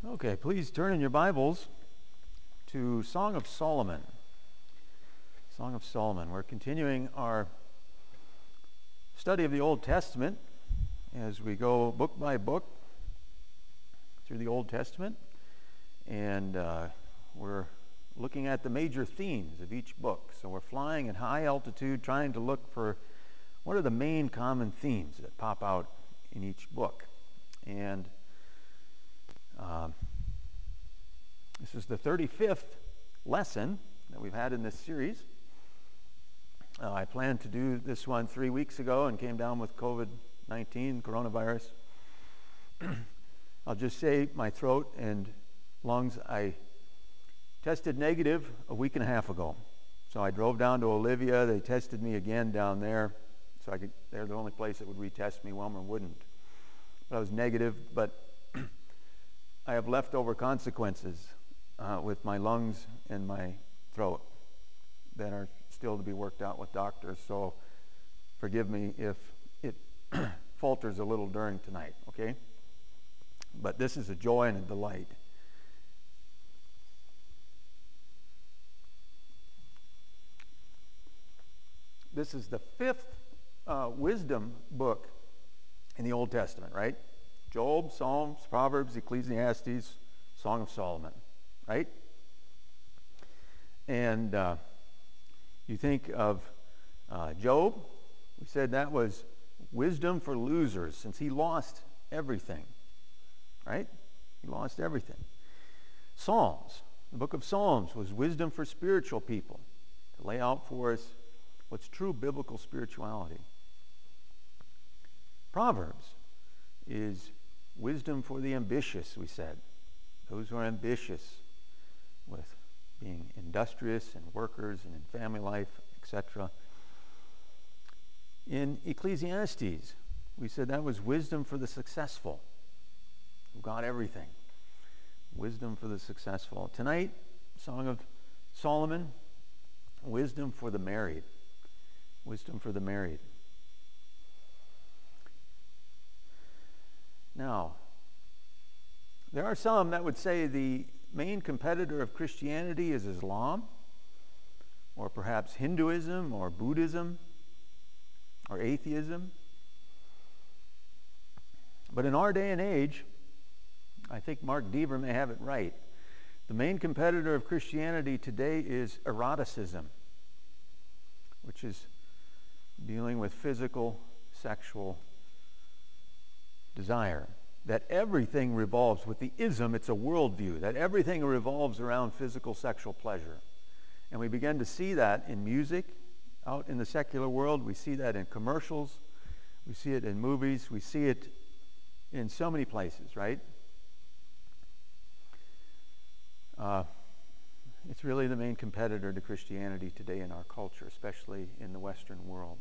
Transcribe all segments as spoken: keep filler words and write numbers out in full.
Okay, please turn in your Bibles to Song of Solomon. Song of Solomon. We're continuing our study of the Old Testament as we go book by book through the Old Testament. And uh, we're looking at the major themes of each book. So we're flying at high altitude, trying to look for what are the main common themes that pop out in each book. And Um, this is the thirty-fifth lesson that we've had in this series. Uh, I planned to do this one three weeks ago and came down with covid nineteen, coronavirus. I'll just say my throat and lungs, I tested negative a week and a half ago. So I drove down to Olivia. They tested me again down there. So I could, they're the only place that would retest me. Wilmer wouldn't. But I was negative, but I have leftover consequences uh, with my lungs and my throat that are still to be worked out with doctors. So forgive me if it falters a little during tonight, okay? But this is a joy and a delight. This is the fifth uh, wisdom book in the Old Testament, right? Job, Psalms, Proverbs, Ecclesiastes, Song of Solomon, right? And uh, you think of uh, Job, we said that was wisdom for losers since he lost everything, right? He lost everything. Psalms, the book of Psalms was wisdom for spiritual people to lay out for us what's true biblical spirituality. Proverbs is wisdom for the ambitious, we said. Those who are ambitious with being industrious and workers and in family life, et cetera. In Ecclesiastes, we said that was wisdom for the successful, who got everything. Wisdom for the successful. Tonight, Song of Solomon, wisdom for the married. Wisdom for the married. Now, there are some that would say the main competitor of Christianity is Islam, or perhaps Hinduism, or Buddhism, or atheism. But in our day and age, I think Mark Deaver may have it right. The main competitor of Christianity today is eroticism, which is dealing with physical, sexual desire. That everything revolves, with the ism, it's a worldview, that everything revolves around physical sexual pleasure. And we begin to see that in music, out in the secular world. We see that in commercials. We see it in movies. We see it in so many places, right? Uh, it's really the main competitor to Christianity today in our culture, especially in the Western world.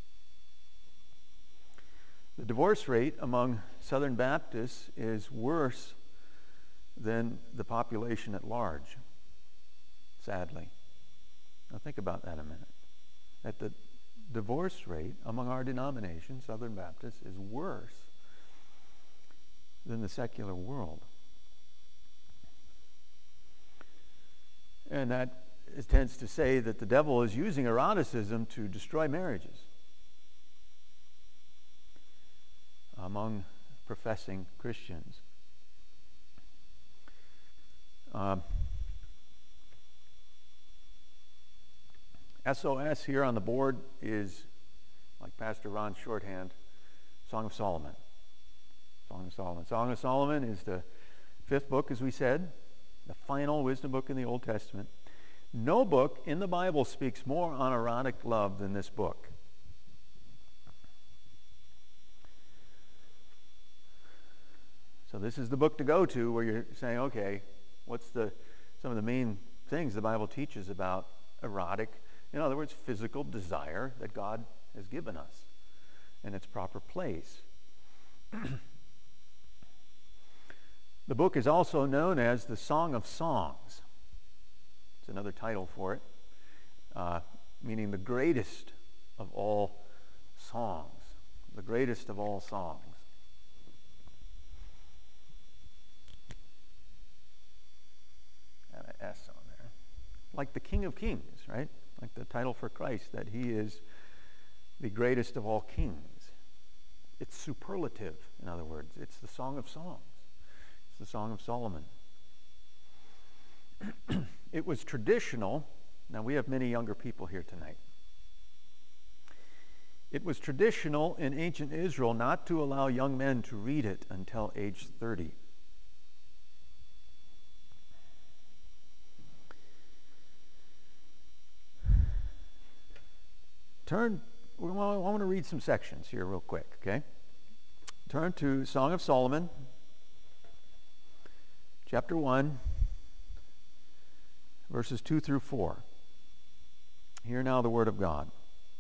The divorce rate among Southern Baptists is worse than the population at large, sadly. Now think about that a minute. That the divorce rate among our denomination, Southern Baptists, is worse than the secular world. And that it tends to say that the devil is using eroticism to destroy marriages among professing Christians. Um, S O S here on the board is, like Pastor Ron's shorthand, Song of Solomon. Song of Solomon. Song of Solomon is the fifth book, as we said, the final wisdom book in the Old Testament. No book in the Bible speaks more on erotic love than this book. So this is the book to go to where you're saying, okay, what's the some of the main things the Bible teaches about erotic, in other words, physical desire that God has given us in its proper place. The book is also known as the Song of Songs. It's another title for it, uh, meaning the greatest of all songs. The greatest of all songs. like the King of Kings, right? Like the title for Christ, that he is the greatest of all kings. It's superlative, in other words. It's the Song of Songs. It's the Song of Solomon. It was traditional. Now, we have many younger people here tonight. It was traditional in ancient Israel not to allow young men to read it until age thirty. Turn, well, I want to read some sections here real quick, okay? Turn to Song of Solomon, chapter one, verses two through four. Hear now the word of God.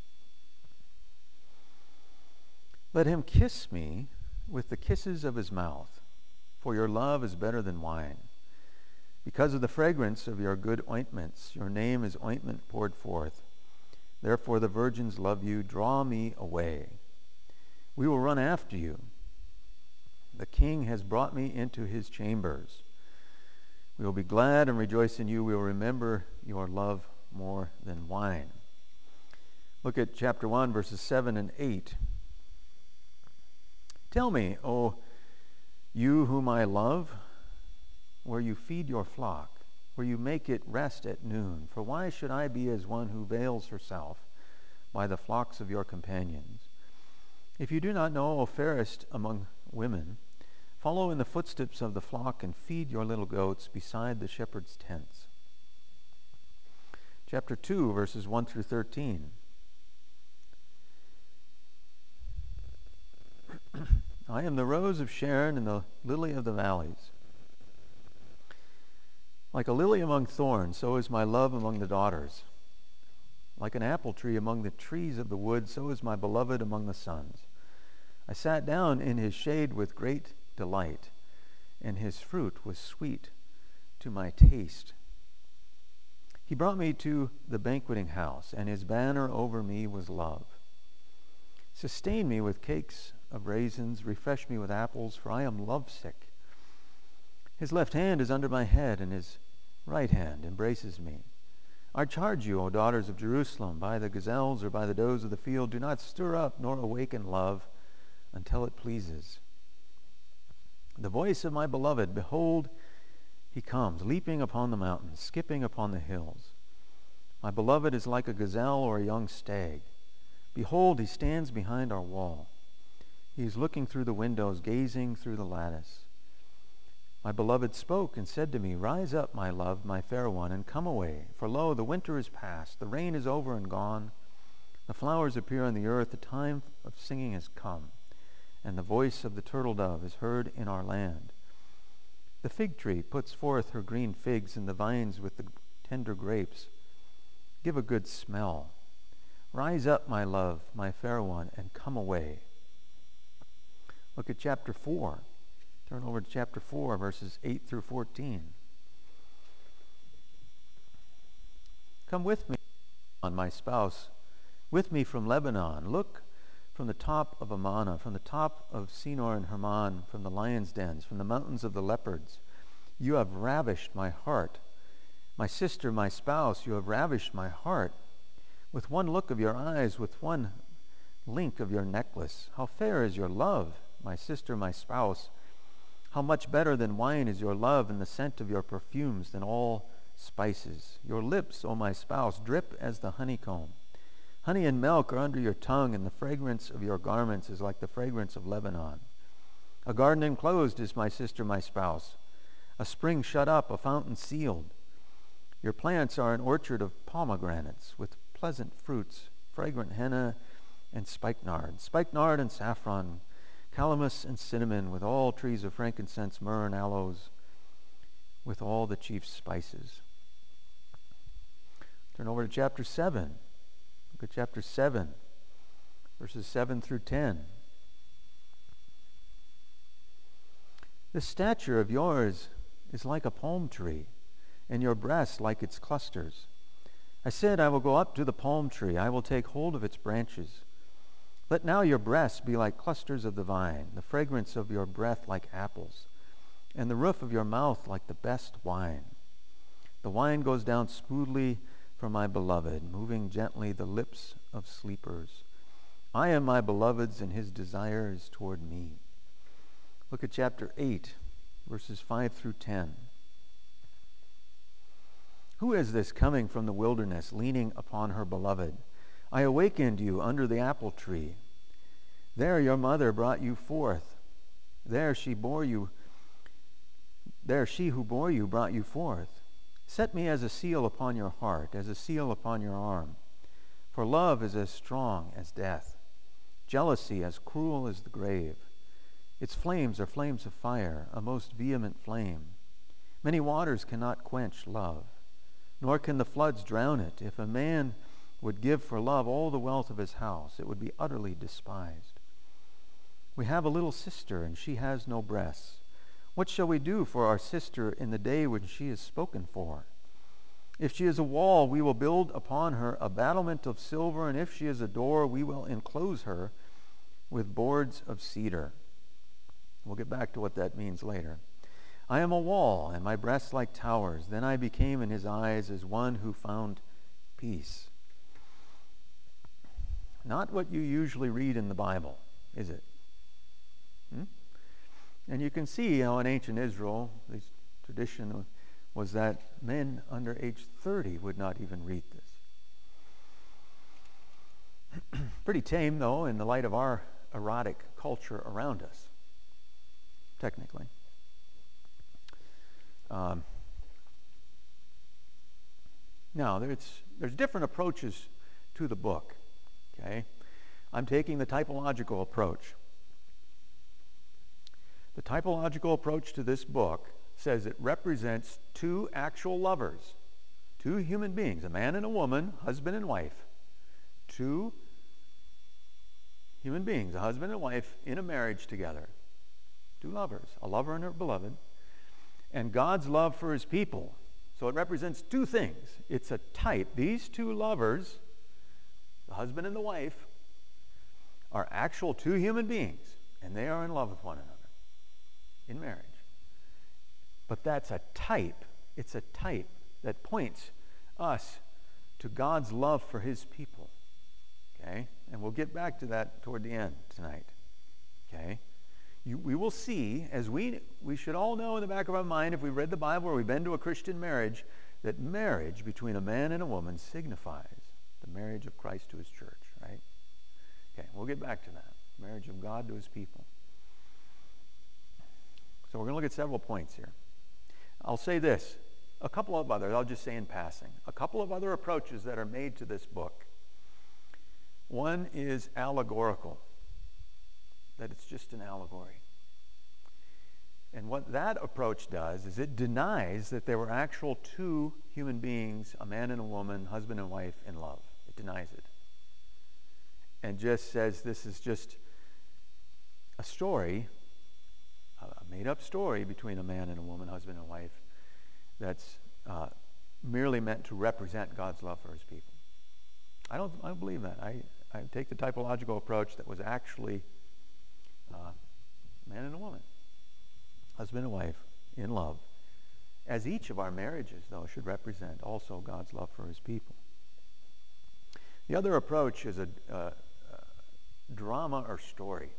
Let him kiss me with the kisses of his mouth, for your love is better than wine. Because of the fragrance of your good ointments, your name is ointment poured forth. Therefore the virgins love you. Draw me away. We will run after you. The king has brought me into his chambers. We will be glad and rejoice in you. We will remember your love more than wine. Look at chapter one, verses seven and eight. Tell me, O you whom I love, where you feed your flock, where you make it rest at noon. For why should I be as one who veils herself by the flocks of your companions? If you do not know, O fairest among women, follow in the footsteps of the flock and feed your little goats beside the shepherd's tents. Chapter two, verses one through thirteen. I am the rose of Sharon and the lily of the valleys. Like a lily among thorns, so is my love among the daughters. Like an apple tree among the trees of the wood, so is my beloved among the sons. I sat down in his shade with great delight, and his fruit was sweet to my taste. He brought me to the banqueting house, and his banner over me was love. Sustain me with cakes of raisins, refresh me with apples, for I am lovesick. His left hand is under my head, and his right hand embraces me. I charge you, O daughters of Jerusalem, by the gazelles or by the does of the field, do not stir up nor awaken love until it pleases. The voice of my beloved, behold, he comes, leaping upon the mountains, skipping upon the hills. My beloved is like a gazelle or a young stag. Behold, he stands behind our wall. He is looking through the windows, gazing through the lattice. My beloved spoke and said to me, Rise up, my love, my fair one, and come away. For lo, the winter is past, the rain is over and gone. The flowers appear on the earth, the time of singing has come, and the voice of the turtle dove is heard in our land. The fig tree puts forth her green figs, and the vines with the tender grapes give a good smell. Rise up, my love, my fair one, and come away. Look at chapter four. Turn over to chapter four, verses eight through fourteen. Come with me, on my spouse, with me from Lebanon. Look from the top of Amana, from the top of Senor and Hermon, from the lion's dens, from the mountains of the leopards. You have ravished my heart. My sister, my spouse, you have ravished my heart. With one look of your eyes, with one link of your necklace. How fair is your love, my sister, my spouse. How much better than wine is your love, and the scent of your perfumes than all spices. Your lips, O my spouse, drip as the honeycomb. Honey and milk are under your tongue, and the fragrance of your garments is like the fragrance of Lebanon. A garden enclosed is my sister, my spouse. A spring shut up, a fountain sealed. Your plants are an orchard of pomegranates with pleasant fruits, fragrant henna and spikenard, spikenard and saffron, calamus and cinnamon, with all trees of frankincense, myrrh, and aloes, with all the chief spices. Turn over to chapter seven. Look at chapter seven, verses seven through ten. The stature of yours is like a palm tree, and your breast like its clusters. I said, I will go up to the palm tree. I will take hold of its branches. Let now your breasts be like clusters of the vine, the fragrance of your breath like apples, and the roof of your mouth like the best wine. The wine goes down smoothly for my beloved, moving gently the lips of sleepers. I am my beloved's, and his desire is toward me. Look at chapter eight, verses five through ten. Who is this coming from the wilderness, leaning upon her beloved? I awakened you under the apple tree. There your mother brought you forth. There she bore you. There she who bore you brought you forth. Set me as a seal upon your heart, as a seal upon your arm. For love is as strong as death, jealousy as cruel as the grave. Its flames are flames of fire, a most vehement flame. Many waters cannot quench love, nor can the floods drown it. If a man would give for love all the wealth of his house, it would be utterly despised. We have a little sister, and she has no breasts. What shall we do for our sister in the day when she is spoken for? If she is a wall, we will build upon her a battlement of silver, and if she is a door, we will enclose her with boards of cedar. We'll get back to what that means later. I am a wall, and my breasts like towers. Then I became in his eyes as one who found peace. Not what you usually read in the Bible, is it? Hmm? And you can see how in ancient Israel, the tradition was that men under age thirty would not even read this. Pretty tame, though, in the light of our erotic culture around us, technically. Um, now, there's, there's different approaches to the book, okay? I'm taking the typological approach. The typological approach to this book says it represents two actual lovers, two human beings, a man and a woman, husband and wife. Two human beings, a husband and wife, in a marriage together. Two lovers, a lover and her beloved. And God's love for his people. So it represents two things. It's a type. These two lovers, the husband and the wife, are actual two human beings, and they are in love with one another in marriage. But that's a type. It's a type that points us to God's love for his people. Okay? And we'll get back to that toward the end tonight. Okay? You, we will see, as we we should all know in the back of our mind, if we've read the Bible or we've been to a Christian marriage, that marriage between a man and a woman signifies the marriage of Christ to his church, right? Okay, we'll get back to that. Marriage of God to his people. So we're going to look at several points here. I'll say this. A couple of others, I'll just say in passing. A couple of other approaches that are made to this book. One is allegorical. That it's just an allegory. And what that approach does is it denies that there were actual two human beings, a man and a woman, husband and wife, in love. It denies it. And just says this is just a story, a made-up story between a man and a woman, husband and wife, that's uh, merely meant to represent God's love for his people. I don't, I don't believe that. I, I take the typological approach that was actually uh, man and a woman, husband and wife, in love, as each of our marriages, though, should represent also God's love for his people. The other approach is a, a, a drama or story.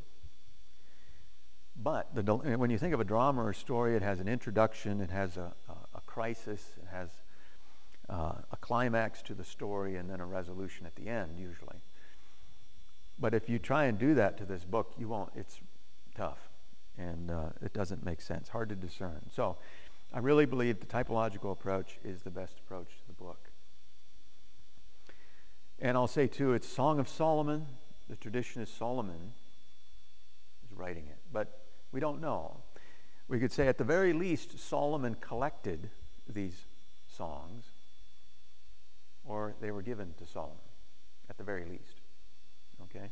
But the, when you think of a drama or story, it has an introduction, it has a, a, a crisis, it has uh, a climax to the story, and then a resolution at the end, usually. But if you try and do that to this book, you won't. It's tough, and uh, it doesn't make sense, hard to discern. So I really believe the typological approach is the best approach to the book. And I'll say, too, it's Song of Solomon. The tradition is Solomon is writing it, but we don't know. We could say, at the very least, Solomon collected these songs, or they were given to Solomon, at the very least. Okay?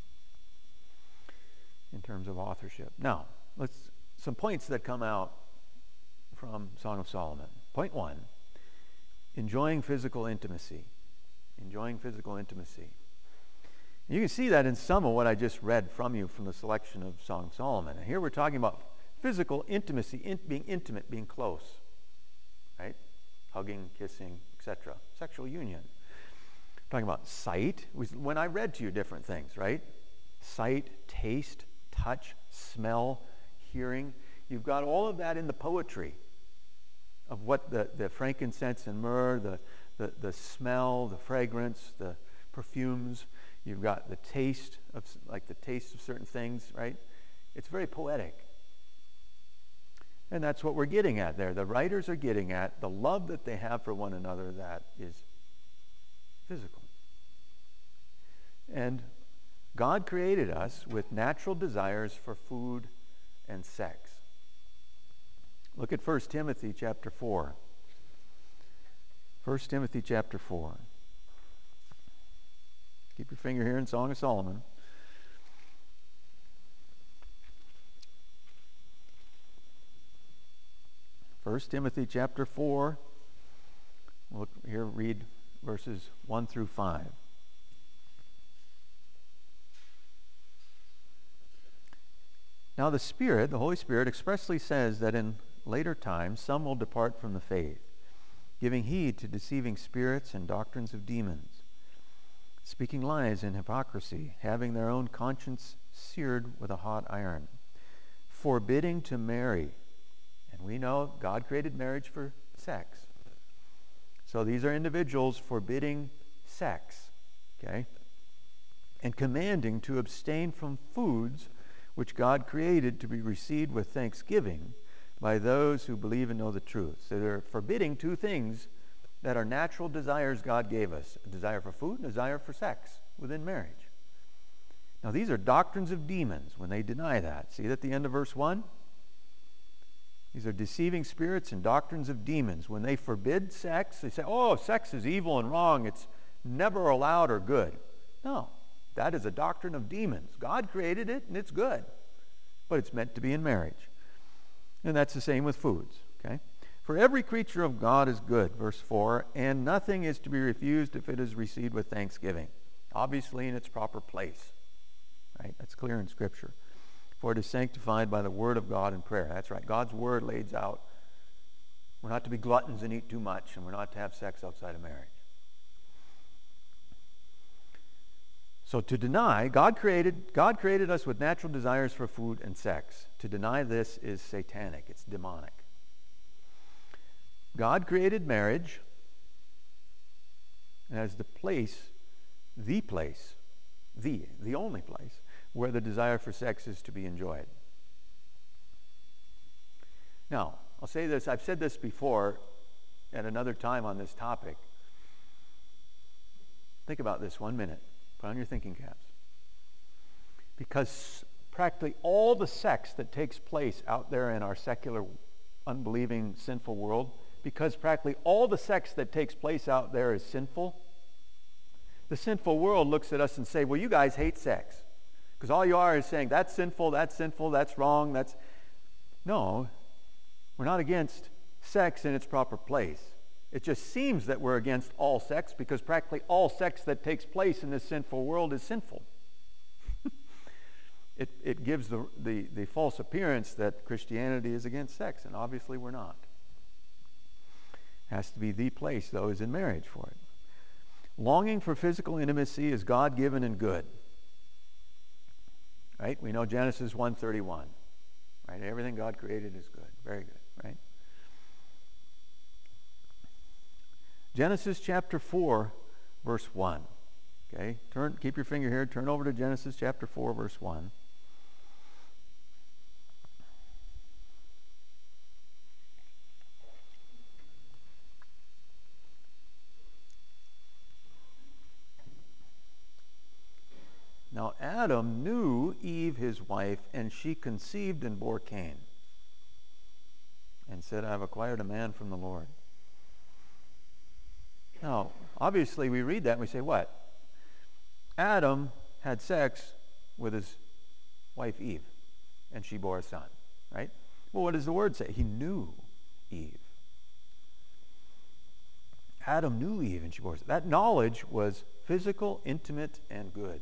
In terms of authorship. Now, let's some points that come out from Song of Solomon. Point one, enjoying physical intimacy. Enjoying physical intimacy. And you can see that in some of what I just read from you from the selection of Song of Solomon. And here we're talking about physical intimacy, in, being intimate, being close. Right? hugging, kissing, et cetera. Sexual union. Talking about sight. When I read to you different things, right? Sight, taste, touch, smell, hearing. You've got all of that in the poetry of what the, the frankincense and myrrh, the, the, the smell, the fragrance, the perfumes. You've got the taste of, like the taste of certain things, right? It's very poetic. And that's what we're getting at there. The writers are getting at the love that they have for one another that is physical. And God created us with natural desires for food and sex. Look at First Timothy chapter four. First Timothy chapter four. Keep your finger here in Song of Solomon. First Timothy chapter four. Look here, read verses one through five. Now the Spirit, the Holy Spirit, expressly says that in later times some will depart from the faith, giving heed to deceiving spirits and doctrines of demons, speaking lies in hypocrisy, having their own conscience seared with a hot iron, forbidding to marry. And we know God created marriage for sex. So these are individuals forbidding sex, okay? And commanding to abstain from foods which God created to be received with thanksgiving by those who believe and know the truth. So they're forbidding two things that are natural desires God gave us: a desire for food and a desire for sex within marriage. Now these are doctrines of demons when they deny that. See at the end of verse one? These are deceiving spirits and doctrines of demons. When they forbid sex, they say, oh, sex is evil and wrong. It's never allowed or good. No, that is a doctrine of demons. God created it and it's good, but it's meant to be in marriage. And that's the same with foods, okay? For every creature of God is good, verse four, and nothing is to be refused if it is received with thanksgiving. Obviously in its proper place, right? That's clear in Scripture. For it is sanctified by the word of God and prayer. That's right. God's word lays out we're not to be gluttons and eat too much, and we're not to have sex outside of marriage. So to deny, God created, God created us with natural desires for food and sex. To deny this is satanic. It's demonic. God created marriage as the place, the place, the, the only place where the desire for sex is to be enjoyed. Now, I'll say this, I've said this before at another time on this topic. Think about this one minute. Put on your thinking caps. Because practically all the sex that takes place out there in our secular, unbelieving, sinful world, because practically all the sex that takes place out there is sinful, the sinful world looks at us and say, well, you guys hate sex. Because all you are is saying, that's sinful, that's sinful, that's wrong, that's... No, we're not against sex in its proper place. It just seems that we're against all sex because practically all sex that takes place in this sinful world is sinful. it, it gives the, the, the false appearance that Christianity is against sex, and obviously we're not. It has to be the place, though, is in marriage for it. Longing for physical intimacy is God-given and good. Right? We know Genesis one thirty-one. Right? Everything God created is good. Very good. Right? Genesis chapter four, verse one. Okay? Turn, keep your finger here. Turn over to Genesis chapter four, verse one. Now Adam knew Eve his wife, and she conceived and bore Cain, and said, I have acquired a man from the Lord. Now, obviously we read that and we say, what? Adam had sex with his wife Eve, and she bore a son, right? Well, what does the word say? He knew Eve. Adam knew Eve, and she bore a son. That knowledge was physical, intimate, and good.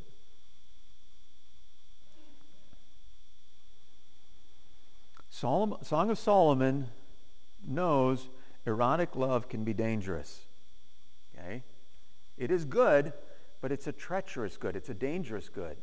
Solomon, Song of Solomon knows erotic love can be dangerous. Okay? It is good, but it's a treacherous good. It's a dangerous good.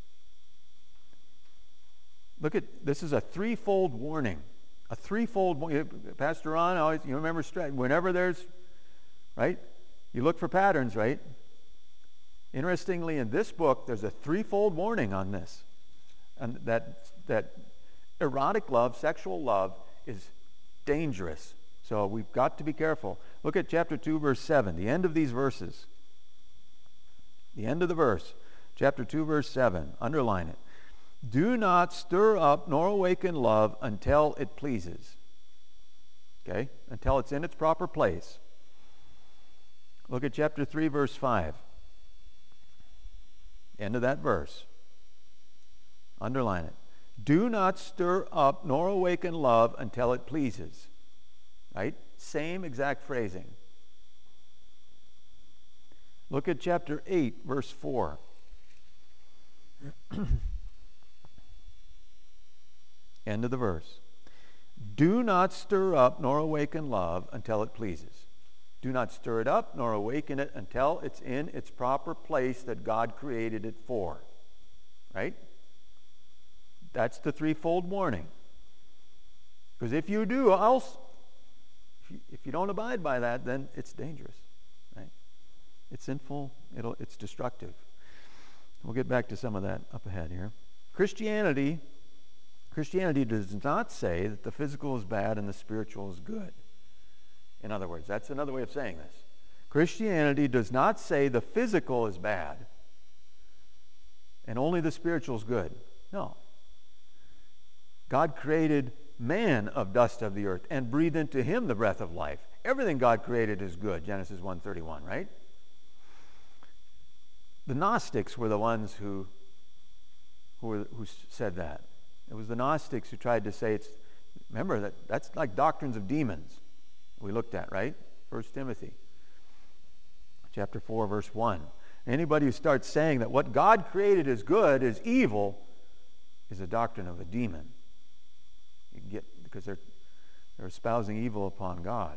Look at, this is a threefold warning. A threefold warning. Pastor Ron, always, you remember, whenever there's, right? You look for patterns, right? Interestingly, in this book, there's a threefold warning on this. And that, that erotic love, sexual love, is dangerous. So we've got to be careful. Look at chapter two, verse seven, the end of these verses. The end of the verse, chapter two, verse seven. Underline it. Do not stir up nor awaken love until it pleases. Okay? Until it's in its proper place. Look at chapter three, verse five. End of that verse. Underline it. Do not stir up nor awaken love until it pleases. Right? Same exact phrasing. Look at chapter eight, verse four. End of the verse. Do not stir up nor awaken love until it pleases. Do not stir it up nor awaken it until it's in its proper place that God created it for. Right? That's the threefold warning. Because if you do, else, if you, if you don't abide by that, then it's dangerous. Right? It's sinful. It'll, it's destructive. We'll get back to some of that up ahead here. Christianity, Christianity does not say that the physical is bad and the spiritual is good. In other words, that's another way of saying this. Christianity does not say the physical is bad and only the spiritual is good. No. God created man of dust of the earth and breathed into him the breath of life. Everything God created is good, Genesis one thirty-one, right? The Gnostics were the ones who, who, were, who said that. It was the Gnostics who tried to say it's, remember, that that's like doctrines of demons we looked at, right? First Timothy chapter four, verse one. Anybody who starts saying that what God created is good is evil is a doctrine of a demon. You get, because they're, they're espousing evil upon God.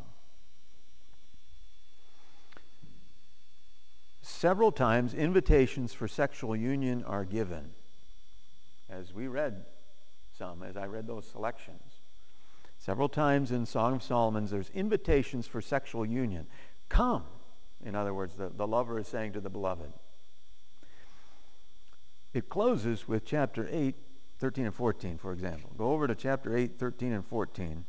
Several times invitations for sexual union are given. As we read some, as I read those selections. Several times in Song of Solomon, there's invitations for sexual union. Come. In other words, the, the lover is saying to the beloved. It closes with chapter eight, thirteen and fourteen, for example. Go over to chapter eight, thirteen and fourteen.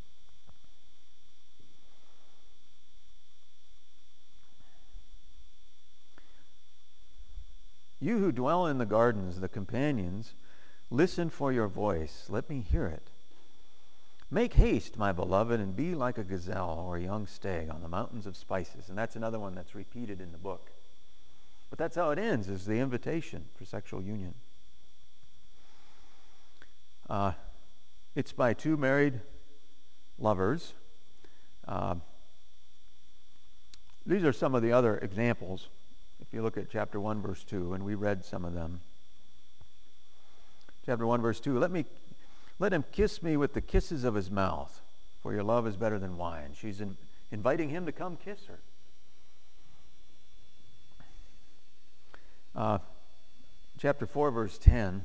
You who dwell in the gardens, the companions, listen for your voice. Let me hear it. Make haste, my beloved, and be like a gazelle or a young stag on the mountains of spices. And that's another one that's repeated in the book. But that's how it ends, is the invitation for sexual union. Uh, it's by two married lovers. Uh, these are some of the other examples. If you look at chapter one, verse two, and we read some of them. Chapter one, verse two, let me let him kiss me with the kisses of his mouth, for your love is better than wine. She's in, inviting him to come kiss her. Uh, chapter four, verse ten.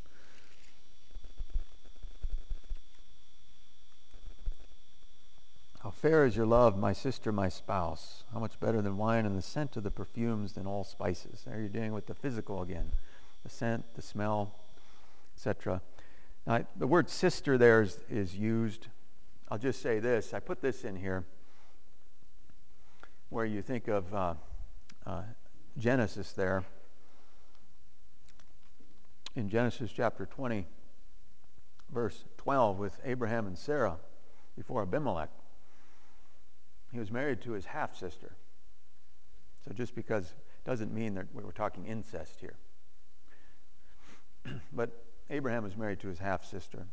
How fair is your love, my sister, my spouse. How much better than wine, and the scent of the perfumes than all spices. There you're dealing with the physical again. The scent, the smell, et cetera. Now, the word sister there is, is used. I'll just say this. I put this in here where you think of uh, uh, Genesis there. In Genesis chapter twenty, verse twelve, with Abraham and Sarah before Abimelech. He was married to his half-sister. So just because doesn't mean that we were talking incest here. But Abraham was married to his half-sister,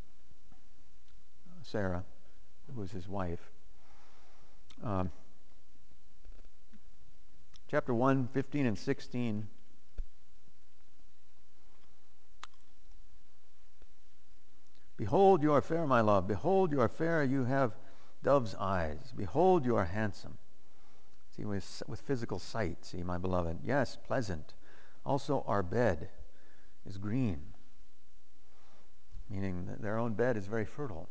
Sarah, who was his wife. Um, chapter one, fifteen and sixteen. Behold, you are fair, my love. Behold, you are fair. You have dove's eyes. Behold, you are handsome. See, with, with physical sight, see, my beloved. Yes, pleasant. Also, our bed is green, meaning that their own bed is very fertile.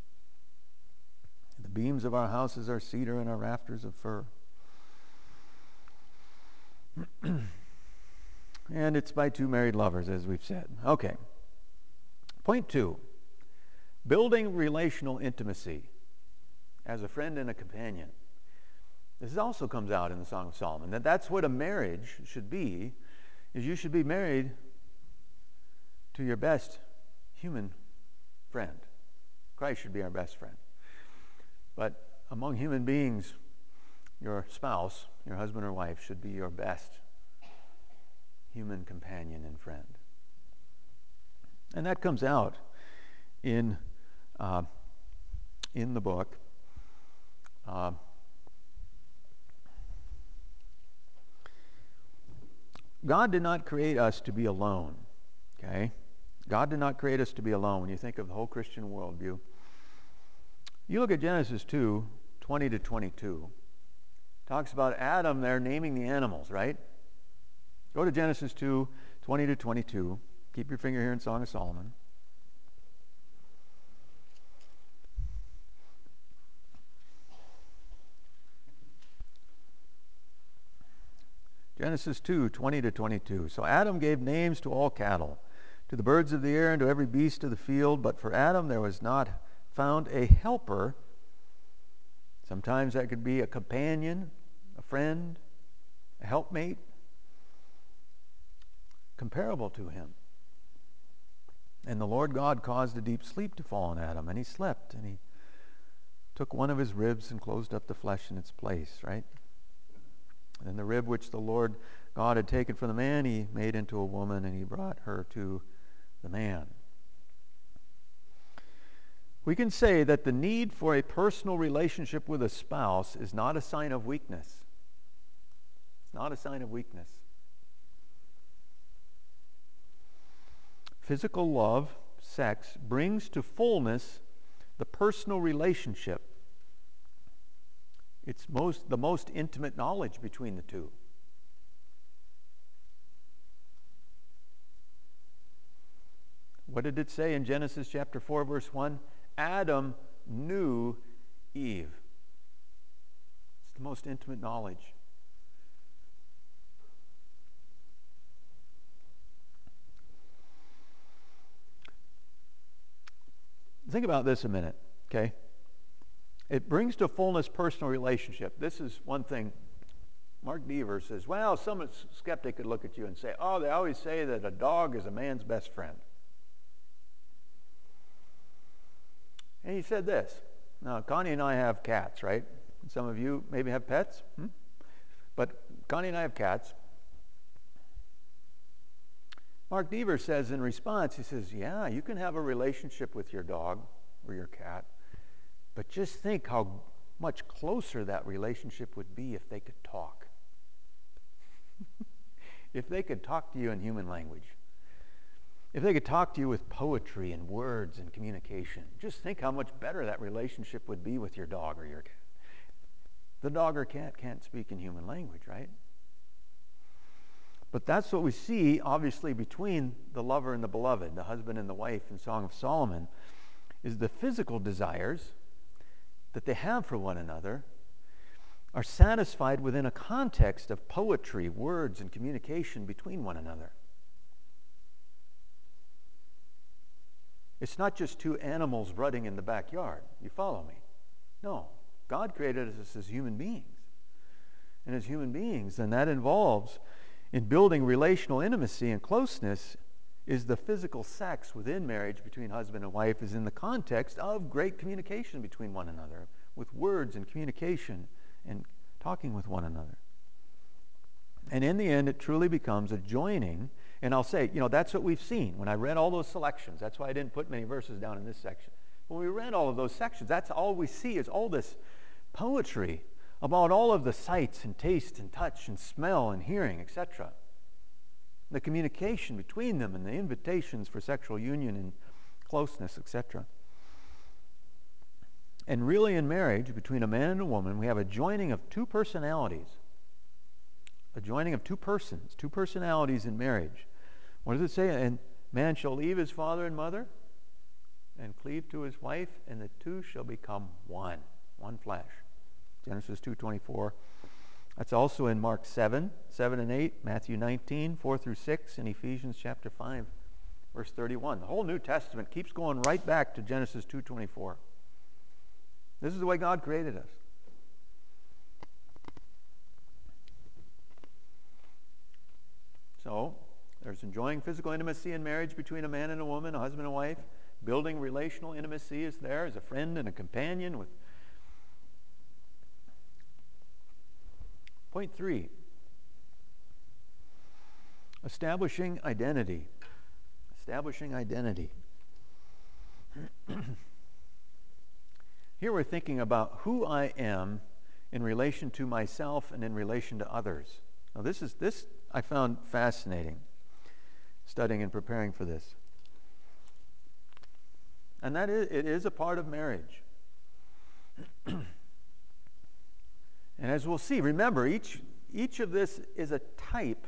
The beams of our houses are cedar and our rafters of fir. And it's by two married lovers, as we've said. Okay. Point two. Building relational intimacy as a friend and a companion. This also comes out in the Song of Solomon. That that's what a marriage should be, is you should be married to your best human friend. Christ should be our best friend. But among human beings, your spouse, your husband or wife, should be your best human companion and friend. And that comes out in, uh, in the book. Uh, God did not create us to be alone, okay? God did not create us to be alone when you think of the whole Christian worldview. You look at Genesis two, twenty to twenty-two. Talks about Adam there naming the animals, right? Go to Genesis two, twenty to twenty-two. Keep your finger here in Song of Solomon. Genesis two, twenty to twenty-two. So Adam gave names to all cattle, to the birds of the air, and to every beast of the field. But for Adam there was not found a helper. Sometimes that could be a companion, a friend, a helpmate, comparable to him. And the Lord God caused a deep sleep to fall on Adam, and he slept, and he took one of his ribs and closed up the flesh in its place, right? And the rib which the Lord God had taken from the man, he made into a woman, and he brought her to the man. We can say that the need for a personal relationship with a spouse is not a sign of weakness. It's not a sign of weakness. Physical love, sex, brings to fullness the personal relationship. It's most the most intimate knowledge between the two. What did it say in Genesis chapter four, verse one? Adam knew Eve. It's the most intimate knowledge. Think about this a minute, okay? It brings to fullness personal relationship. This is one thing. Mark Deaver says, well, some skeptic could look at you and say, oh, they always say that a dog is a man's best friend. And he said this. Now, Connie and I have cats, right? Some of you maybe have pets. Hmm? But Connie and I have cats. Mark Deaver says in response, he says, yeah, you can have a relationship with your dog or your cat, but just think how much closer that relationship would be if they could talk. If they could talk to you in human language. If they could talk to you with poetry and words and communication. Just think how much better that relationship would be with your dog or your cat. The dog or cat can't speak in human language, right? But that's what we see, obviously, between the lover and the beloved, the husband and the wife in Song of Solomon, is the physical desires that they have for one another are satisfied within a context of poetry, words, and communication between one another. It's not just two animals rutting in the backyard. You follow me? No. God created us as human beings. And as human beings, and that involves in building relational intimacy and closeness is the physical sex within marriage between husband and wife is in the context of great communication between one another, with words and communication and talking with one another. And in the end, it truly becomes a joining. And I'll say, you know, that's what we've seen. When I read all those selections, that's why I didn't put many verses down in this section. When we read all of those sections, that's all we see is all this poetry about all of the sights and taste and touch and smell and hearing, et cetera. The communication between them and the invitations for sexual union and closeness, et cetera. And really in marriage, between a man and a woman, we have a joining of two personalities. A joining of two persons, two personalities in marriage. What does it say? And man shall leave his father and mother and cleave to his wife, and the two shall become one, one flesh. Genesis two twenty-four. That's also in Mark seven, seven and eight, Matthew nineteen, four through six, and Ephesians chapter five, verse thirty-one. The whole New Testament keeps going right back to Genesis two twenty-four. This is the way God created us. So, there's enjoying physical intimacy in marriage between a man and a woman, a husband and wife. Building relational intimacy is there as a friend and a companion. With Point three, establishing identity. Establishing identity. Here we're thinking about who I am in relation to myself and in relation to others. Now this is this I found fascinating, studying and preparing for this. And that is, it is a part of marriage. And as we'll see, remember, each, each of this is a type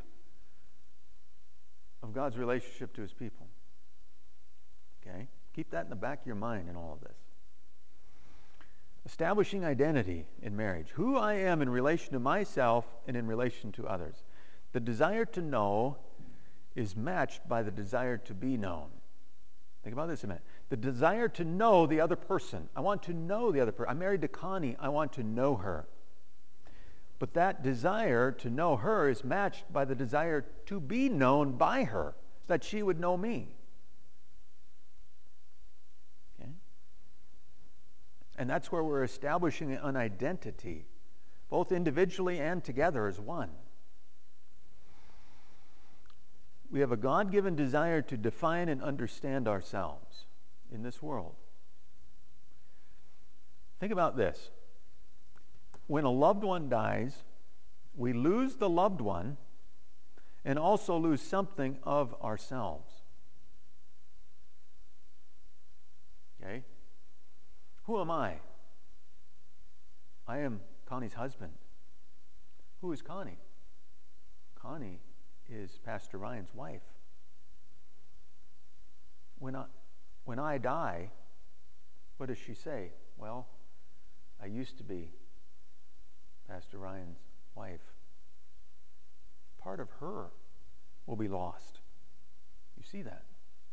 of God's relationship to his people. Okay? Keep that in the back of your mind in all of this. Establishing identity in marriage. Who I am in relation to myself and in relation to others. The desire to know is matched by the desire to be known. Think about this a minute. The desire to know the other person. I want to know the other person. I'm married to Connie. I want to know her. But that desire to know her is matched by the desire to be known by her, so that she would know me. Okay? And that's where we're establishing an identity, both individually and together as one. We have a God-given desire to define and understand ourselves in this world. Think about this. When a loved one dies, we lose the loved one and also lose something of ourselves. Okay? Who am I? I am Connie's husband. Who is Connie? Connie is Pastor Ryan's wife. When I, when I die, what does she say? Well, I used to be Pastor Ryan's wife. Part of her will be lost. You see that?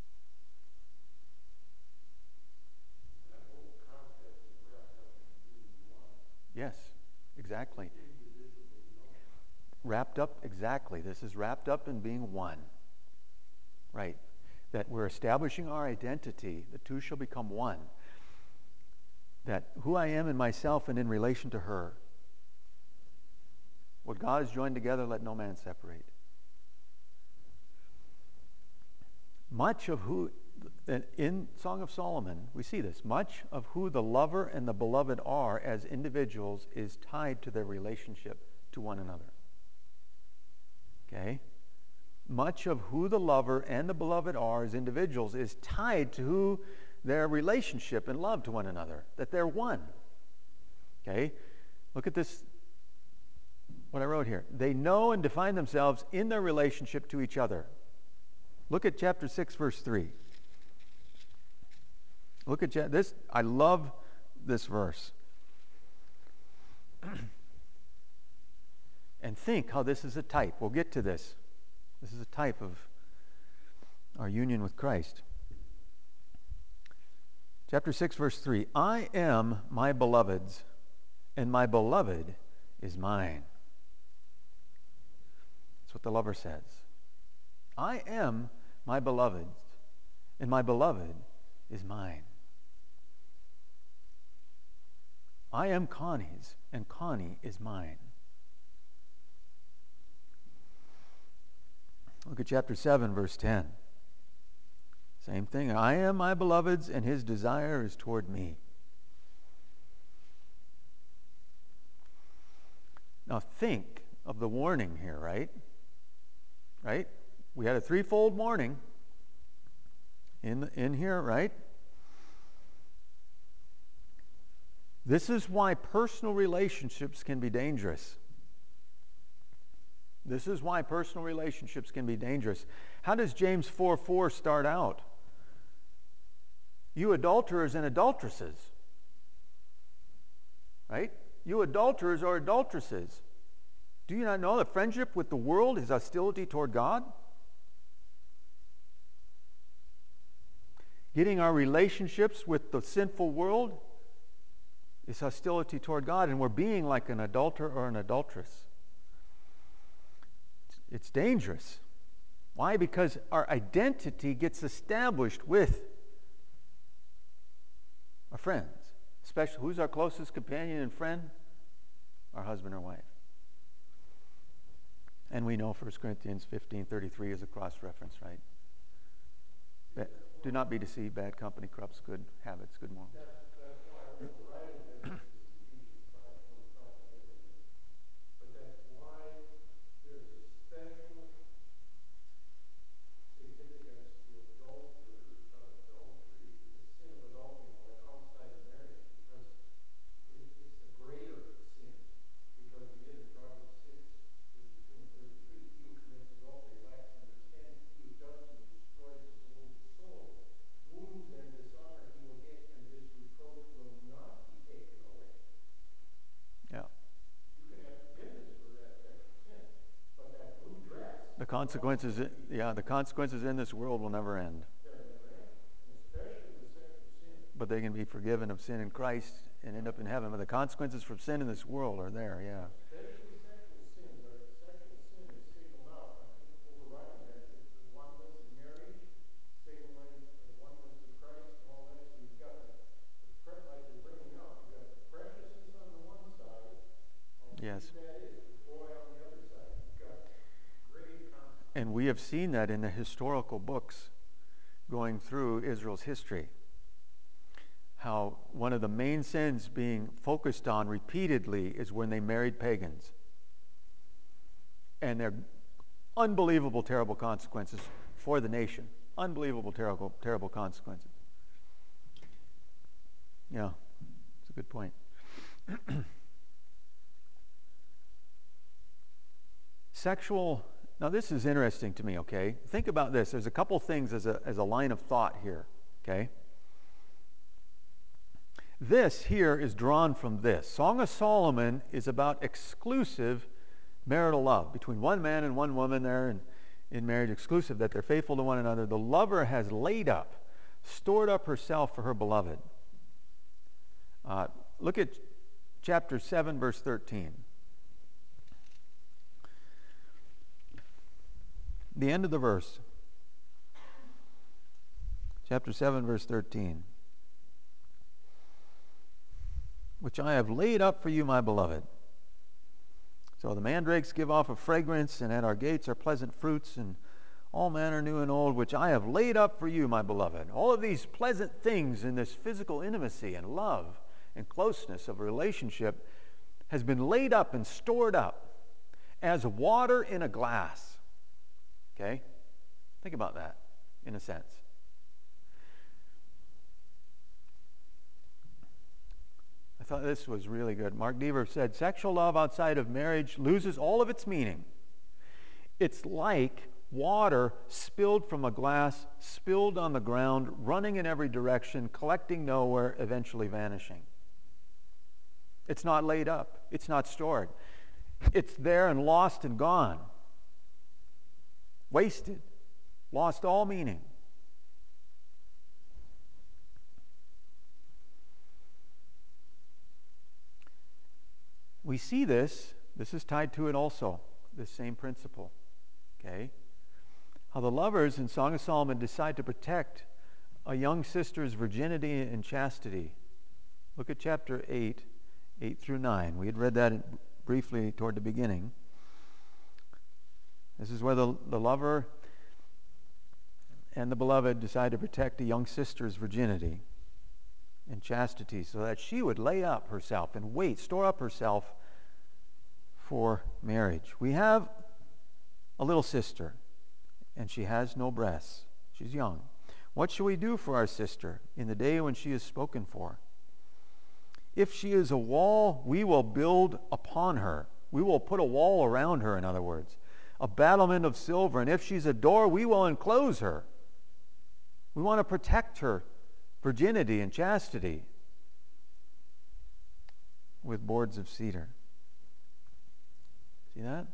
That whole concept is wrapped up in being one. Yes, exactly. Wrapped up, exactly. This is wrapped up in being one. Right. That we're establishing our identity. The two shall become one. That who I am in myself and in relation to her. What God has joined together, let no man separate. Much of who, in Song of Solomon, we see this. Much of who the lover and the beloved are as individuals is tied to their relationship to one another. Okay? Much of who the lover and the beloved are as individuals is tied to who their relationship and love to one another, that they're one. Okay? Look at this, what I wrote here. They know and define themselves in their relationship to each other. Look at chapter six, verse three. Look at cha- this. I love this verse. And think how this is a type. We'll get to this. This is a type of our union with Christ. Chapter six, verse three. I am my beloved's, and my beloved is mine. That's what the lover says. I am my beloved's, and my beloved is mine. I am Connie's, and Connie is mine. Look at chapter seven, verse ten. Same thing. I am my beloved's, and his desire is toward me. Now think of the warning here, right? Right? We had a threefold warning in, in here, right? This is why personal relationships can be dangerous. This is why personal relationships can be dangerous. How does James four four start out? You adulterers and adulteresses. Right? You adulterers or adulteresses. Do you not know that friendship with the world is hostility toward God? Getting our relationships with the sinful world is hostility toward God, and we're being like an adulterer or an adulteress. It's dangerous. Why? Because our identity gets established with our friends. Especially, who's our closest companion and friend? Our husband or wife. And we know First Corinthians fifteen thirty-three is a cross-reference, right? But do not be deceived. Bad company corrupts good habits, good morals. That's, that's why we're writing this is Ephesians five twenty-five and everything. But that's why there's a special significance to adultery, uh, adultery, the sin of adultery when outside of marriage, because it, it's a greater sin. Because we did in Proverbs six, fifty-two and thirty-three, he who commits adultery lacks understanding. He who does so destroys his own soul. Wounds and dishonor he will get, and his reproach will not be taken away. Yeah. You can have forgiveness for that sexual sin, but that blue dress, The consequences, yeah, the consequences in this world will never end. they're never end, and especially with sexual sin. But they can be forgiven of sin in Christ and end up in heaven. But the consequences from sin in this world are there, yeah. Especially sexual sins, or sexual sin is signaled out. I think overriding that is the oneness in marriage, signaling the oneness in Christ and all that. So you've got the, the pre- like you're bringing out, you've got the preciousness on the one side, how Yes. sweet that is, but boy on the other side, you've got grave consequences. And we have seen that in the historical books going through Israel's history. How one of the main sins being focused on repeatedly is when they married pagans. And they're unbelievable, terrible consequences for the nation. Unbelievable, terrible, terrible consequences. Yeah, it's a good point. Sexual, now this is interesting to me, okay? Think about this. There's a couple things as a, as a line of thought here, okay? This here is drawn from this. Song of Solomon is about exclusive marital love between one man and one woman there in, in marriage, exclusive, that they're faithful to one another. The lover has laid up, stored up herself for her beloved. Uh, look at chapter seven, verse thirteen. The end of the verse. Chapter seven, verse thirteen. Which I have laid up for you, my beloved. So the mandrakes give off a fragrance, and at our gates are pleasant fruits, and all manner new and old, which I have laid up for you, my beloved. All of these pleasant things in this physical intimacy and love and closeness of a relationship has been laid up and stored up as water in a glass. Okay? Think about that, in a sense. I thought this was really good. Mark Dever said, sexual love outside of marriage loses all of its meaning. It's like water spilled from a glass, spilled on the ground, running in every direction, collecting nowhere, eventually vanishing. It's not laid up. It's not stored. It's there and lost and gone. Wasted. Lost all meaning. We see this, this is tied to it also, this same principle. Okay? How the lovers in Song of Solomon decide to protect a young sister's virginity and chastity. Look at chapter eight, eight through nine. We had read that briefly toward the beginning. This is where the, the lover and the beloved decide to protect a young sister's virginity and chastity so that she would lay up herself and wait, store up herself for marriage. We have a little sister, and she has no breasts. She's young. What shall we do for our sister in the day when she is spoken for? If she is a wall, we will build upon her. We will put a wall around her, in other words, a battlement of silver. And if she's a door, we will enclose her. We want to protect her virginity and chastity with boards of cedar. See that?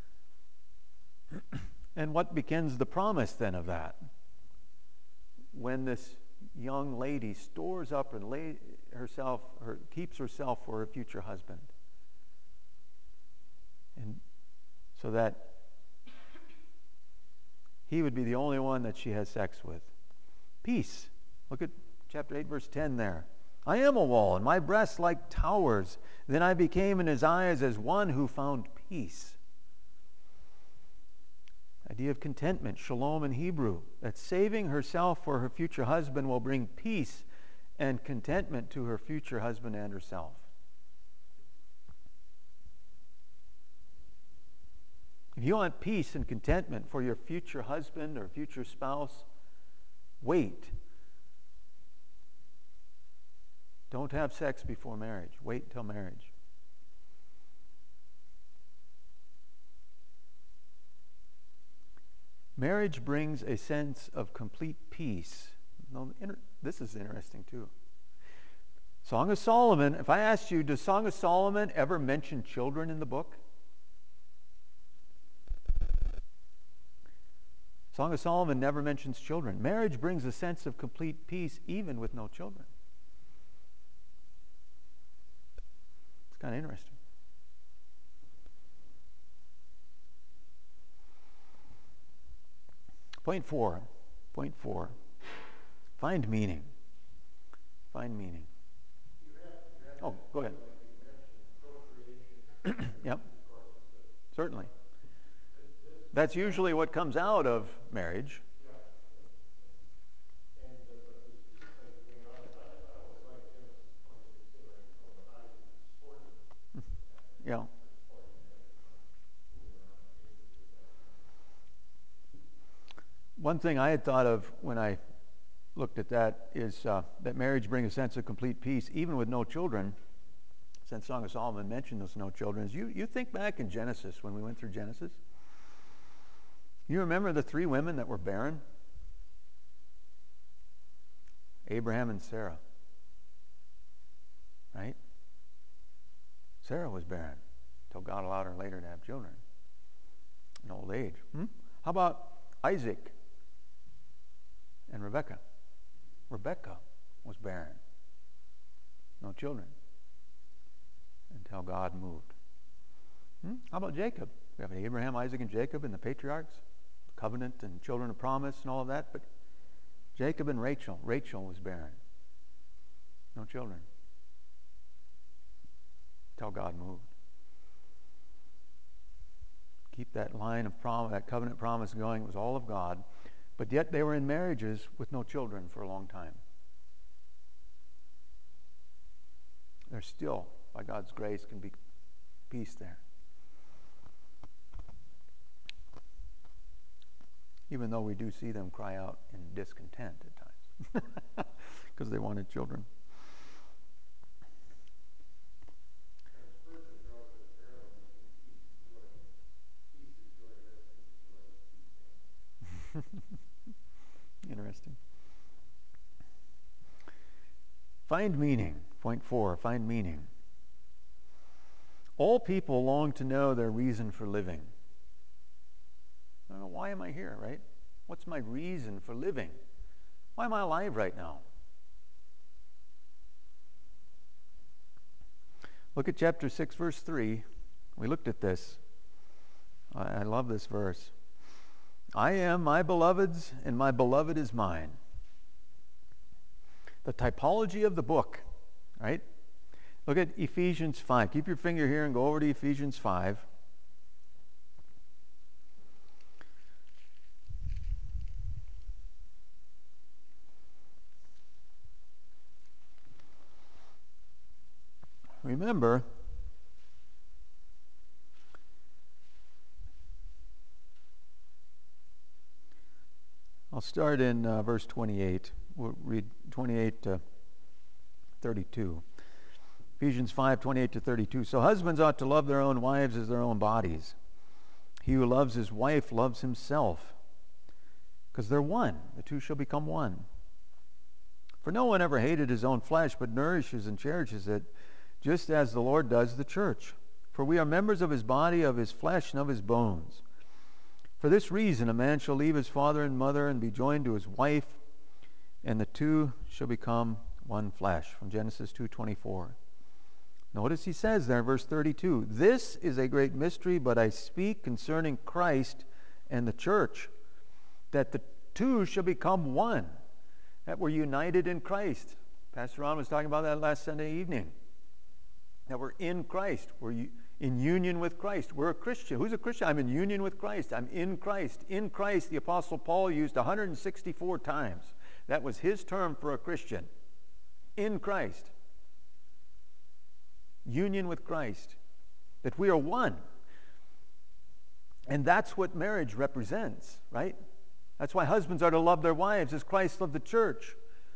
And what begins the promise then of that? When this young lady stores up and lay herself, her, keeps herself for her future husband. And so that he would be the only one that she has sex with. Peace. Look at chapter eight, verse ten there. I am a wall, and my breasts like towers. Then I became in his eyes as one who found peace. Idea of contentment, shalom in Hebrew, that saving herself for her future husband will bring peace and contentment to her future husband and herself. If you want peace and contentment for your future husband or future spouse, wait. Don't have sex before marriage. Wait until marriage. Marriage brings a sense of complete peace. No, inter- this is interesting too. Song of Solomon, if I asked you, does Song of Solomon ever mention children in the book? Song of Solomon never mentions children. Marriage brings a sense of complete peace even with no children. It's kind of interesting. Point four. Point four. Find meaning. Find meaning. Oh, go ahead. Yep. Certainly. That's usually what comes out of marriage. Yeah. One thing I had thought of when I looked at that is uh, that marriage brings a sense of complete peace, even with no children. Since Song of Solomon mentioned those no children, is you, you think back in Genesis, when we went through Genesis. You remember the three women that were barren? Abraham and Sarah. Right? Sarah was barren until God allowed her later to have children in old age. Hmm? How about Isaac and Rebekah? Rebekah was barren. No children. Until God moved. Hmm? How about Jacob? We have Abraham, Isaac, and Jacob and the patriarchs. Covenant and children of promise and all of that. But Jacob and Rachel. Rachel was barren. No children. Until God moved. Keep that line of promise, that covenant promise going. It was all of God. But yet they were in marriages with no children for a long time. There's still, by God's grace, can be peace there. Even though we do see them cry out in discontent at times. Because they wanted children. Interesting. Find meaning. Point four, find meaning. All people long to know their reason for living. I don't know, why am I here, right? What's my reason for living? Why am I alive right now? Look at chapter six, verse three. We looked at this. I, I love this verse. I am my beloved's, and my beloved is mine. The typology of the book, right? Look at Ephesians five. Keep your finger here and go over to Ephesians five. Remember, I'll start in uh, verse twenty-eight. We'll read twenty-eight to thirty-two. Ephesians five, twenty-eight to thirty-two. So husbands ought to love their own wives as their own bodies. He who loves his wife loves himself, because they're one. The two shall become one. For no one ever hated his own flesh, but nourishes and cherishes it, just as the Lord does the church. For we are members of his body, of his flesh, and of his bones. For this reason a man shall leave his father and mother and be joined to his wife, and the two shall become one flesh. From Genesis two twenty-four. Notice he says there in verse thirty-two, this is a great mystery, but I speak concerning Christ and the church, that the two shall become one, that we're united in Christ. Pastor Ron was talking about that last Sunday evening, that we're in Christ. We're in union with Christ. We're a Christian. Who's a Christian? I'm in union with Christ. I'm in Christ. In Christ, the Apostle Paul used one hundred sixty-four times. That was his term for a Christian. In Christ. Union with Christ, that we are one. And that's what marriage represents, right? That's why husbands are to love their wives as Christ loved the church.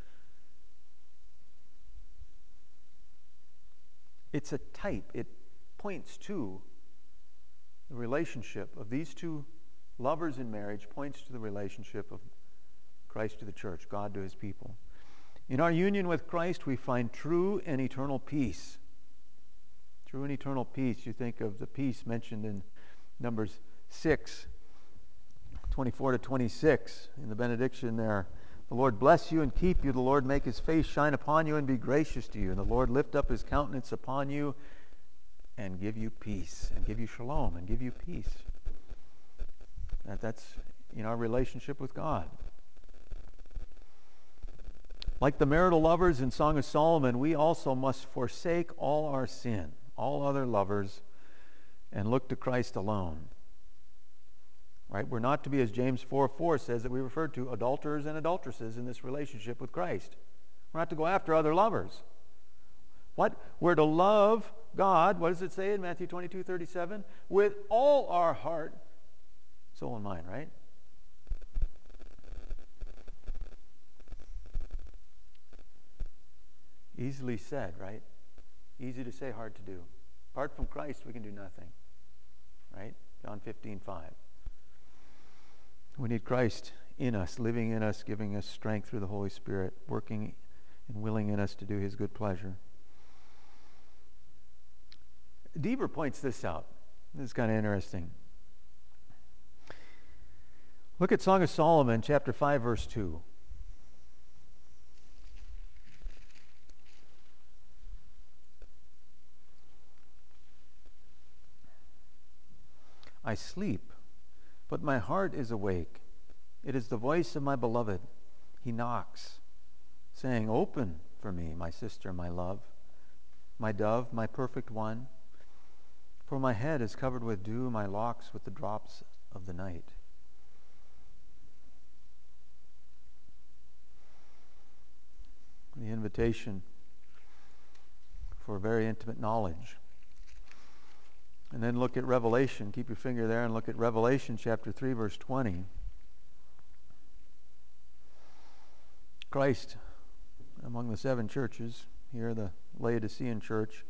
It's a type. It points to the relationship of these two lovers in marriage, points to the relationship of Christ to the church, God to his people. In our union with Christ, we find true and eternal peace. True and eternal peace. You think of the peace mentioned in Numbers six, twenty-four to twenty-six, in the benediction there. The Lord bless you and keep you. The Lord make his face shine upon you and be gracious to you. And the Lord lift up his countenance upon you and give you peace, and give you shalom, and give you peace. That, that's in our relationship with God. Like the marital lovers in Song of Solomon, we also must forsake all our sin, all other lovers, and look to Christ alone. Right? We're not to be, as James four four says, that we refer to adulterers and adulteresses in this relationship with Christ. We're not to go after other lovers. What? We're to love God, what does it say in Matthew twenty-two thirty-seven? With all our heart, soul, and mind, right? Easily said, right? Easy to say, hard to do. Apart from Christ, we can do nothing. Right? John fifteen five. We need Christ in us, living in us, giving us strength through the Holy Spirit, working and willing in us to do his good pleasure. Deaver points this out. This is kind of interesting. Look at Song of Solomon, chapter five, verse two. I sleep, but my heart is awake. It is the voice of my beloved. He knocks, saying, open for me, my sister, my love, my dove, my perfect one. For my head is covered with dew, my locks with the drops of the night. The invitation for very intimate knowledge. And then look at Revelation. Keep your finger there and look at Revelation chapter three, verse twenty. Christ, among the seven churches, here the Laodicean church.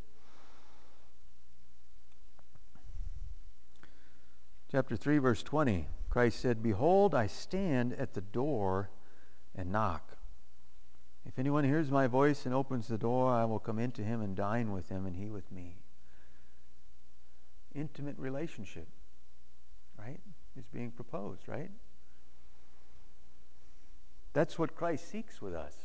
Chapter three, verse twenty. Christ said, behold, I stand at the door and knock. If anyone hears my voice and opens the door, I will come into him and dine with him and he with me. Intimate relationship, right, is being proposed, right? That's what Christ seeks with us.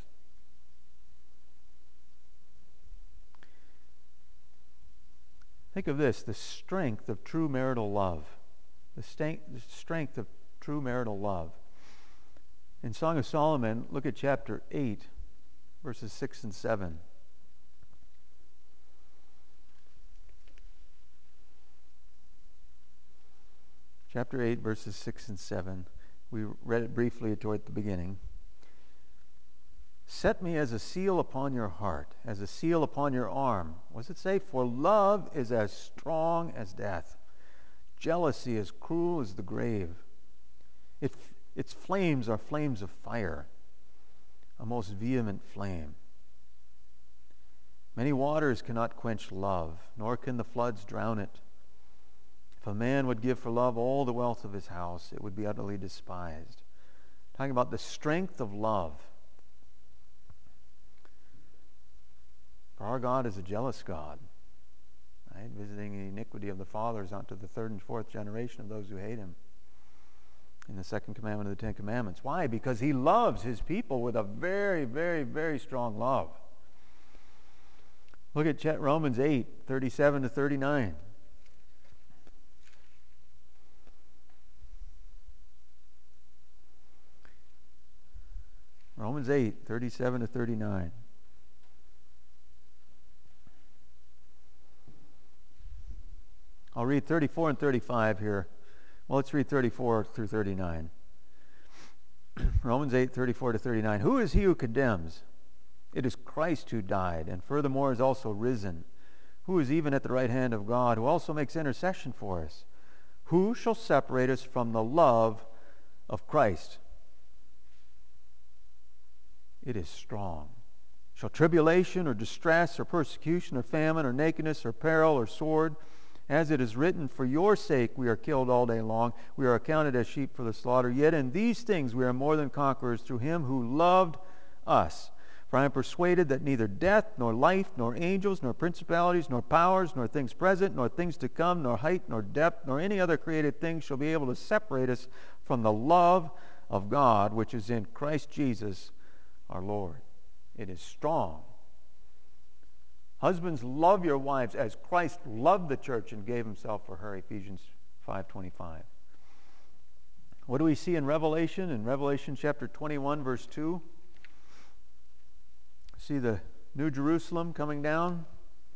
Think of this, the strength of true marital love. The, stank, the strength of true marital love. In Song of Solomon, look at chapter eight, verses six and seven. Chapter eight, verses six and seven. We read it briefly toward the beginning. Set me as a seal upon your heart, as a seal upon your arm. What does it say? For love is as strong as death. Jealousy as cruel as the grave. It, its flames are flames of fire, a most vehement flame. Many waters cannot quench love, nor can the floods drown it. If a man would give for love all the wealth of his house, it would be utterly despised. Talking about the strength of love. For our God is a jealous God, right? Visiting the iniquity of the fathers onto the third and fourth generation of those who hate him. In the second commandment of the Ten Commandments. Why? Because he loves his people with a very, very, very strong love. Look at Romans eight, thirty-seven to thirty-nine. Romans eight, thirty-seven to thirty-nine. I'll read thirty-four and thirty-five here. Well, let's read thirty-four through thirty-nine. Romans eight, thirty-four to thirty-nine. Who is he who condemns? It is Christ who died, and furthermore is also risen, who is even at the right hand of God, who also makes intercession for us. Who shall separate us from the love of Christ? It is strong. Shall tribulation or distress or persecution or famine or nakedness or peril or sword? As it is written, for your sake we are killed all day long. We are accounted as sheep for the slaughter. Yet in these things we are more than conquerors through him who loved us. For I am persuaded that neither death, nor life, nor angels, nor principalities, nor powers, nor things present, nor things to come, nor height, nor depth, nor any other created thing shall be able to separate us from the love of God, which is in Christ Jesus our Lord. It is strong. Husbands, love your wives as Christ loved the church and gave himself for her, Ephesians five twenty-five. What do we see in Revelation? In Revelation chapter twenty-one, verse two. See the New Jerusalem coming down.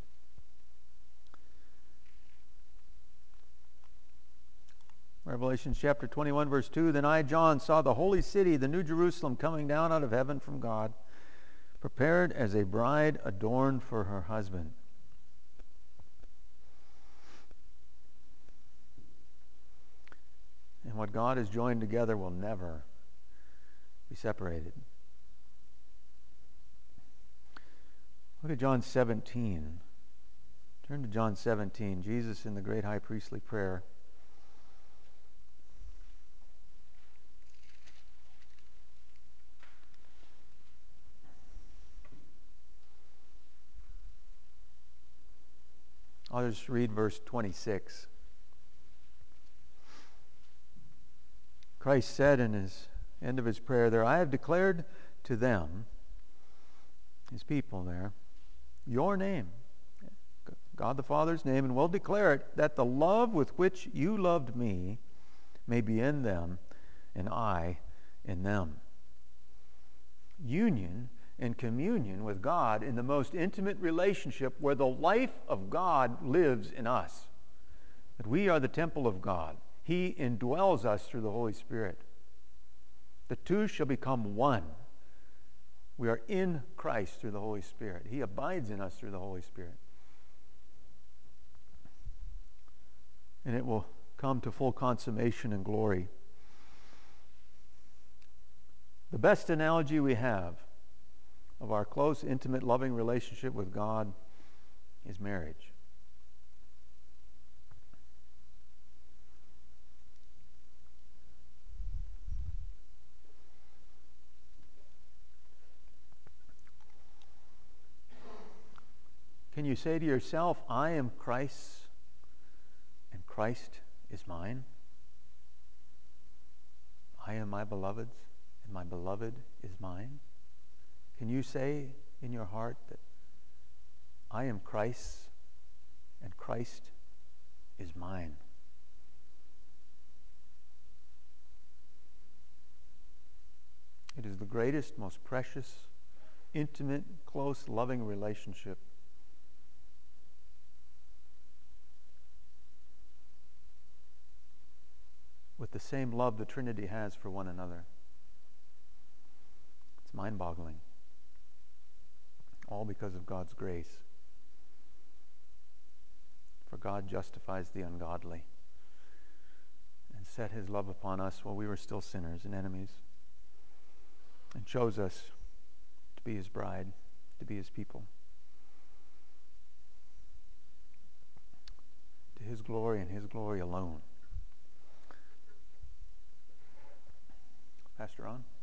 Revelation chapter twenty-one, verse two. Then I, John, saw the holy city, the New Jerusalem, coming down out of heaven from God, prepared as a bride adorned for her husband. And what God has joined together will never be separated. Look at John seventeen. Turn to John seventeen. Jesus in the great high priestly prayer. I'll just read verse twenty-six. Christ said in his end of his prayer there, I have declared to them, his people there, your name, God the Father's name, and will declare it, that the love with which you loved me may be in them, and I in them. Union and communion with God in the most intimate relationship where the life of God lives in us. That we are the temple of God. He indwells us through the Holy Spirit. The two shall become one. We are in Christ through the Holy Spirit. He abides in us through the Holy Spirit. And it will come to full consummation and glory. The best analogy we have of our close, intimate, loving relationship with God is marriage. Can you say to yourself, I am Christ's and Christ is mine? I am my beloved's and my beloved is mine? Can you say in your heart that I am Christ's and Christ is mine? It is the greatest, most precious, intimate, close, loving relationship. With the same love the Trinity has for one another. It's mind-boggling. All because of God's grace. For God justifies the ungodly and set his love upon us while we were still sinners and enemies, and chose us to be his bride, to be his people. glory and His glory alone. Pastor On?